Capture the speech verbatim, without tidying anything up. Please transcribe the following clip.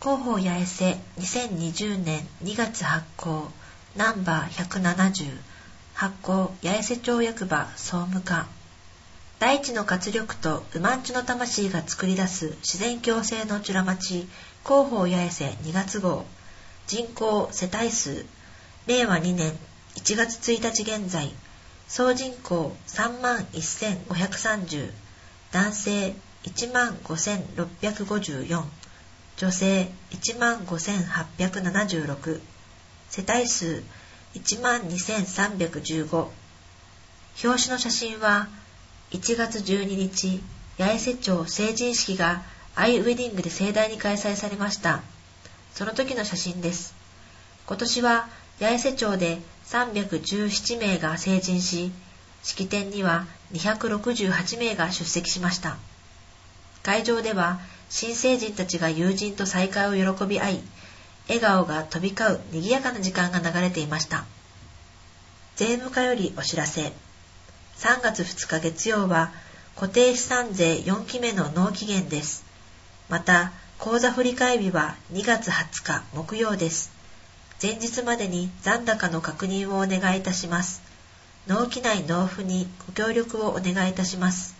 広報八重瀬にせんにじゅうねんにがつ発行ナンバーひゃくななじゅう発行八重瀬町役場総務課。大地の活力とうまんちゅの魂が作り出す自然共生の美ら町広報八重瀬にがつ号。人口世帯数れいわにねんいちがつついたち現在総人口さんまんせんごひゃくさんじゅう、男性いちまんごせんろっぴゃくごじゅうよん、女性いちまんごせんはっぴゃくななじゅうろく、世帯数いちまんにせんさんびゃくじゅうご。表紙の写真はいちがつじゅうににち八重瀬町成人式がアイウェディングで盛大に開催されました。その時の写真です。今年は八重瀬町でさんびゃくじゅうななめいが成人し、式典にはにひゃくろくじゅうはちめいが出席しました。会場では新成人たちが友人と再会を喜び合い、笑顔が飛び交う賑やかな時間が流れていました。税務課よりお知らせ。さんがつふつか月曜は固定資産税よんきめの納期限です。また、口座振替日はにがつはつか木曜です。前日までに残高の確認をお願いいたします。納期内納付にご協力をお願いいたします。